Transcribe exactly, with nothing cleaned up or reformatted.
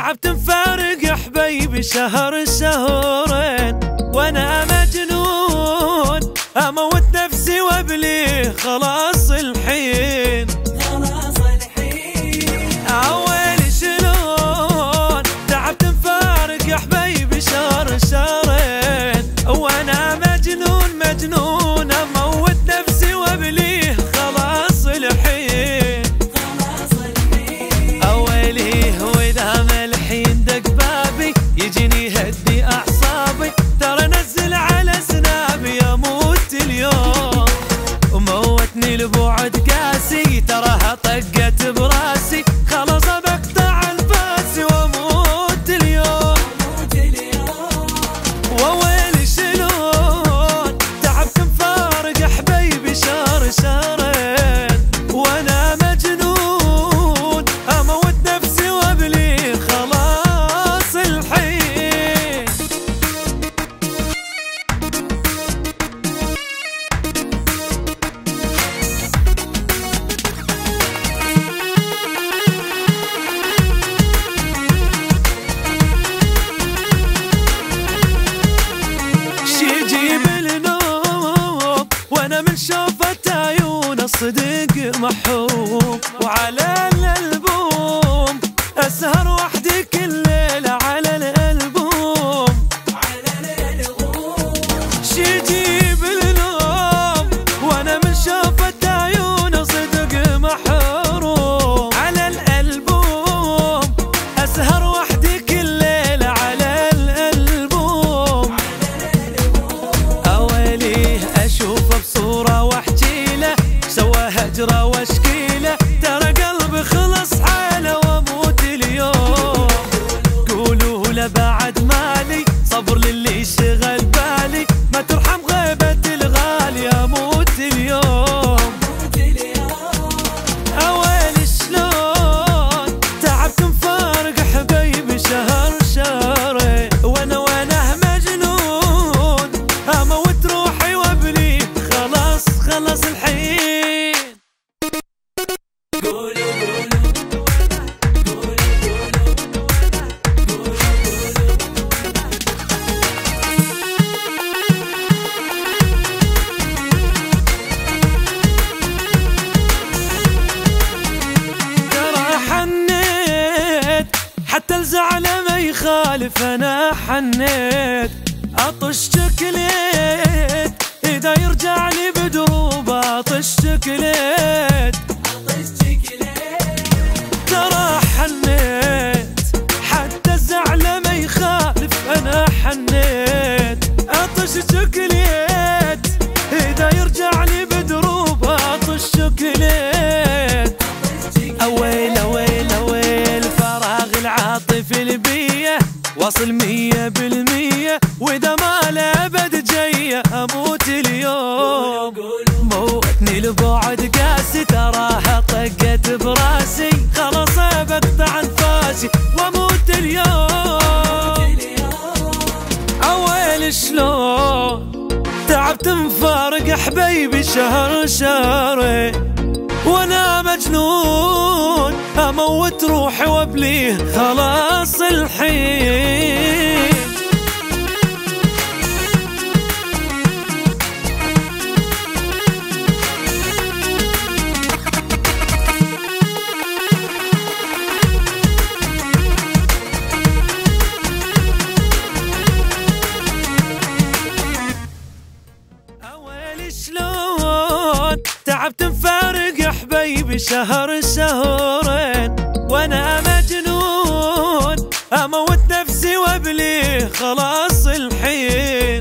تعبت مفارق يا حبيبي شهر شهرين وانا مجنون اموت نفسي وابليه خلاص الحين خلاص الحين. عويلي شلون تعبت مفارق يا حبيبي شهر شهرين وانا مجنون مجنون اموت نفسي وابليه خلاص الحين خلاص الحين. اويلي واذا ما الحين دق بابي يجيني يهدي اعصابي ترى نزل على سنابي اموت اليوم وموتني البعد قاسي تراها طقت براسي خلاص بقطع انفاسي واموت اليوم موت اليوم. وويلي شلون تعبت مفارق يا حبيبي شهر شهرين وانا مجنون اموت نفسي وابلي خلاص الحين. شي يجيب النوم وانا من شوفة عيونه صدق محروم وعلى الالبوم اسهر وحدي كل ليلة على الالبوم على الألغوم. شي يجيب النوم وانا من شوفة عيونه صدق محروم على الالبوم اسهر وحدي كل ليلة على الالبوم اويليه اشوفه بصورة واحكي له سوى هجرة واشكيله ترى قلبي خلص حاله واموت اليوم قولوا له بعد مالي صبر للي شغل بالي ما ترحم غيبة الغالي اموت اليوم موت اليوم. اويلي شلون تعبت مفارق حبيبي شهر شهرين وانا وانا مجنون اموت روحي وابلي خلاص خلاص الحين. قولوا قولوا قولوا قولوا ترى حنيت حتى الزعل ما يخالف انا حنيت عطش شكليت اذا يرجع لي بدروب عطش شكليت عطش شكليت. ترى حنيت حتى الزعل ما يخالف انا حنيت عطش شكليت اذا يرجع لي بدروب عطش شكليت. اويل اويل اويل فراغ العاطفي البيه واصل مية بالمية واذا ما لابد جاية اموت اليوم موتني البعد قاسي تراها طقت براسي خلاص بقطع انفاسي واموت اليوم. اويل شلون تعبت مفارق حبيبي شهر شهرين وانا مجنون اموت روحي وابليه خلاص الحين. اويلي شلون تعبت مفارق يا حبيبي شهر شهرين وانا مجنون اموت نفسي وابليه خلاص الحين.